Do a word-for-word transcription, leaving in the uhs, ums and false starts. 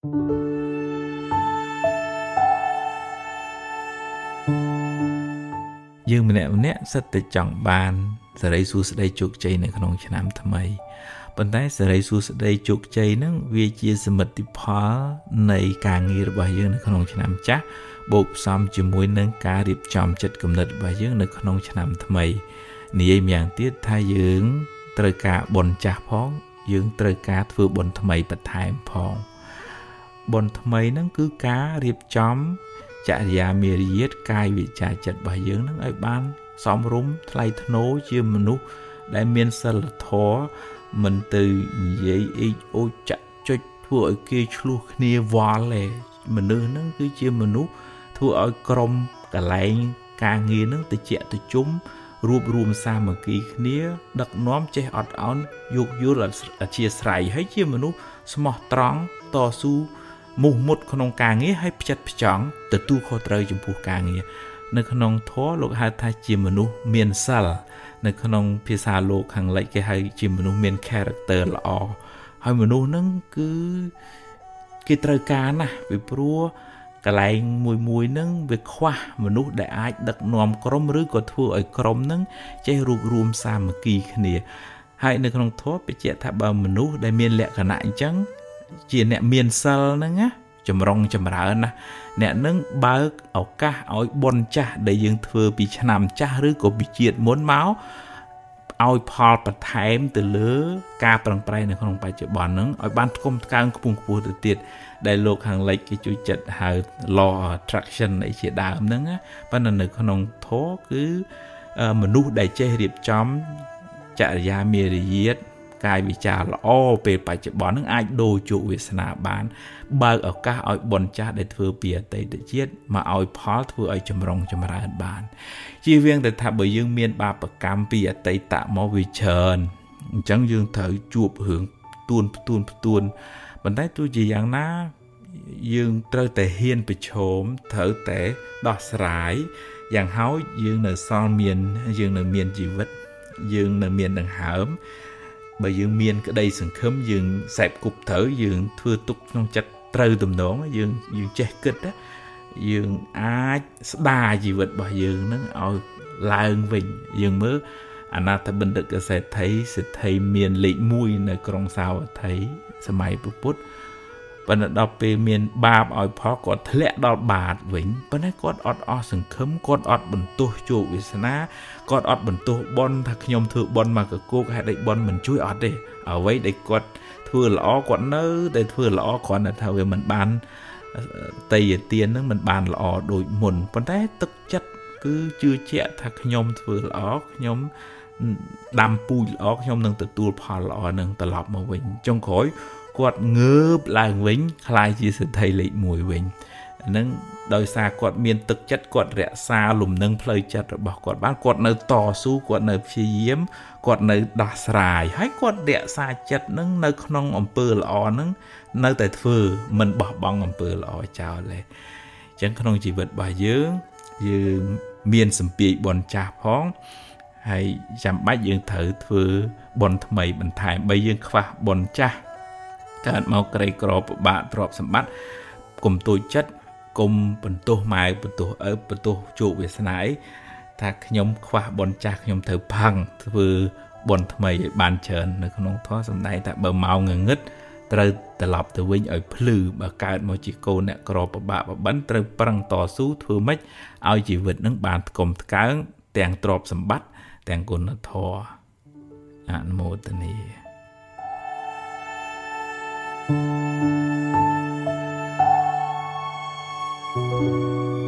យើងម្នាក់ម្នាក់សិតតែចង់បានសេរីសួស្តីជោគជ័យនៅក្នុងឆ្នាំថ្មីប៉ុន្តែសេរីសួស្តីជោគជ័យហ្នឹងវាជាសមិទ្ធផលនៃការងាររបស់យើងនៅក្នុងឆ្នាំចាស់បូកផ្សំជាមួយនឹងការរៀបចំចិត្តគំនិតរបស់យើងនៅក្នុងឆ្នាំថ្មីនិយាយម្យ៉ាងទៀតថាយើងត្រូវការបុណ្យចាស់ផងយើងត្រូវការធ្វើបុណ្យថ្មីបន្ថែមផងបុណ្យថ្មីហ្នឹងគឺការរៀបចំចរិយាមារយាទកាយវិជាចិត្តរបស់យើងនឹងឲ្យបានសមរម្យថ្លៃថ្នូរជាមនុស្សដែលមានសិលធម៌មិនទៅនិយាយអេចអូចចាក់ចុចធ្វើឲ្យគេឆ្លោះគ្នាវល់ទេមនុស្សហ្នឹងគឺជាមនុស្សធ្វើឲ្យក្រុមកលែងការងារហ្នឹងតិចតិជុំរួបរวมសាមគ្គីគ្នាដឹកនាំចេះអត់ឱនយោគយល់អធ្យាស្រ័យហើយជាមនុស្សស្មោះត្រង់តស៊ូមុខមុតក្នុងការងារឲ្យផ្ចិតផ្ចង់ទទួលខុសត្រូវចំពោះការងារនៅក្នុងធម៌លោកហៅថាជាមនុស្សមានសិលនៅក្នុងភាសាលោកខាងលិចគេហៅជាមនុស្សមាន character ល្អហើយមនុស្សហ្នឹងគឺគេត្រូវការណាស់ពីព្រោះកន្លែងមួយមួយហ្នឹងវាខ្វះមនុស្សដែលអាចដឹកនាំក្រុមឬក៏ធ្វើឲ្យក្រុមហ្នឹងចេះរួបរวมសាមគ្គីគ្នាហើយនៅក្នុងធម៌បញ្ជាក់ថាបើមនុស្សដែលមានលក្ខណៈអញ្ចឹងជាអ្នកមានសិលហ្នឹងណាចម្រុងចម្រើនណាអ្នកនឹងបើកឱកាសឲ្យបុណ្យចាស់ដែលយើងធ្វើពីឆ្នាំចាស់ឬក៏ពីជាតិមុនមកឲ្យផលបន្ថែមទៅលើការប្រឹងប្រែងនៅក្នុងបច្ចុប្បន្នហ្នឹងឲ្យបានថ្កុំថ្កើងខ្ពង់ខ្ពស់ទៅទៀតដែលលោកខាងលិចគេជួយចិត្តហៅ law attraction អីជាដើមហ្នឹងណាប៉ុន្តែនៅក្នុងធម៌គឺមនុស្សដែលចេះរៀបចំចរិយាមារយាទកាយវិចារល្អពេលបច្ចុប្បន្ននឹងអាចដូរជោគវាសនាបានបើកឱកាសឲ្យបុណ្យចាស់ដែលធ្វើពីអតីតជាតិមកឲ្យផលធ្វើឲ្យចម្រុងចម្រើនបានជាវាងតែថាបើយើងមានបាបកម្មពីអតីតមកវាច្រើនអញ្ចឹងយើងត្រូវជួបរឿងផ្ទួនផ្ទួនផ្ទួនប៉ុន្តែទោះជាយ៉ាងណាយើងត្រូវតែហ៊ានប្រឈមត្រូវតែដោះស្រាយយ៉ាងហោចយើងនៅសល់មានយើងនៅមានជីវិតយើងនៅមានដង្ហើមបើយើងមានក្តីសង្ឃឹមយើងសែបគប់ត្រូវយើងធ្វើទុកក្នុងចិត្តត្រូវទំនងយើងយើងចេះគិតយើងអាចស្ដារជីវិតរបស់យើងនឹងឲ្យឡើងវិញយើងមើលអនាថបណ្ឌិតកសេដ្ឋីសេដ្ឋីមានលេខមួយនៅក្រុងសាវត្ថីសម័យពុទ្ធប៉ុន្តែដល់ពេលមានបាបឲ្យផលគាត់ធ្លាក់ដល់បាតវិញប៉ុន្តែគាត់អត់អស់សង្ឃឹមគាត់អត់បន្ទោសជោគវាសនាគាត់អត់បន្ទោសបុណ្យថាខ្ញុំធ្វើបុណ្យមកកគោកហេតុអីបុណ្យមិនជួយអត់ទេអ្វីដែលគាត់ធ្វើល្អគាត់នៅតែធ្វើល្អគ្រាន់តែថាវាមិនបានតេយ្យទាននឹងមិនបានល្អដូចមុនប៉ុន្តែទឹកចិត្តគឺជឿជាក់ថាខ្ញុំធ្វើល្អខ្ញុំដាំពូជល្អខ្ញុំនឹងទទួលផលល្អនឹងត្រឡប់មកវិញចុងក្រោយគាត់ងើបឡើងវិញខ្លាយជាសេដ្ឋីលេខមួយវិញហ្នឹងដោយសារគាត់មានទឹកចិត្តគាត់រក្សាលំនឹងផ្លូវចិត្តរបស់គាត់បានគាត់នៅតស៊ូគាត់នៅព្យាយាមគាត់នៅដោះស្រាយហើយគាត់រក្សាចិត្តហ្នឹងនៅក្នុងអំពើល្អហ្នឹងនៅតែធ្វើមិនបោះបង់អំពើល្អចោលទេអញ្ចឹងក្នុងជីវិតរបស់យើងយើងមានសម្ពាយបុណ្យចាស់ផងហើយចាំបាច់យើងត្រូវធ្វើបុណ្យថ្មីបន្ថែមបើយើងខ្វះបុណ្យចាស់កើតមកក្រីក្រពិបាកទ្រព្យសម្បត្តិកុំទូចចិត្តកុំបន្ទោសម៉ែបន្ទោសឪបន្ទោសជោគវាសនាអីថាខ្ញុំខ្វះបុណ្យចាស់ខ្ញុំត្រូវផឹងធ្វើបុណ្យថ្មីឲ្យបានច្រើននៅក្នុងធម៌សំដែងថាបើមកងងឹតត្រូវត្រឡប់ទៅវិញឲ្យភ្លឺបើកើតមកជាកូនអ្នកក្រពិបាកបបិនត្រូវប្រឹងតស៊ូធ្វើម៉េចឲ្យជីវិតនឹងបានថ្កុំថ្កើងទាំងទ្រព្យសម្បត្តិទាំងគុណធម៌អនុមោទនាThank you.